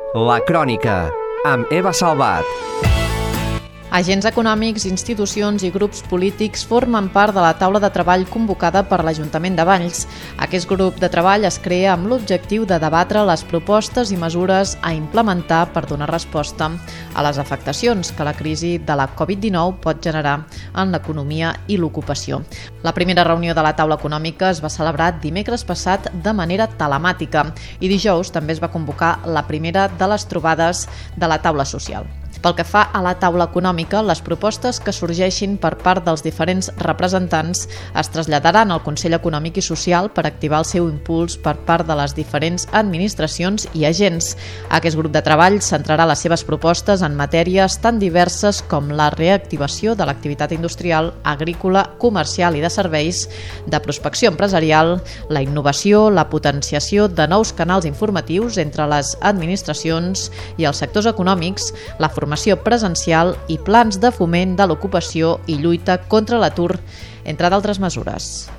La Crònica, amb Eva Salvat. Agents econòmics, institucions i grups polítics formen part de la taula de treball convocada per l'Ajuntament de Valls. Aquest grup de treball es crea amb l'objectiu de debatre les propostes i mesures a implementar per donar resposta a les afectacions que la crisi de la Covid-19 pot generar en l'economia i l'ocupació. La primera reunió de la taula econòmica es va celebrar dimecres passat de manera telemàtica i dijous també es va convocar la primera de les trobades de la taula social. Pel que fa a la taula econòmica, les propostes que sorgeixin per part dels diferents representants es traslladaran al Consell Econòmic i Social per activar el seu impuls per part de les diferents administracions i agents. Aquest grup de treball centrarà les seves propostes en matèries tan diverses com la reactivació de l'activitat industrial, agrícola, comercial i de serveis, de prospecció empresarial, la innovació, la potenciació de nous canals informatius entre les administracions i els sectors econòmics, la formació presencial i plans de foment de l'ocupació i lluita contra l'atur, entre d'altres mesures.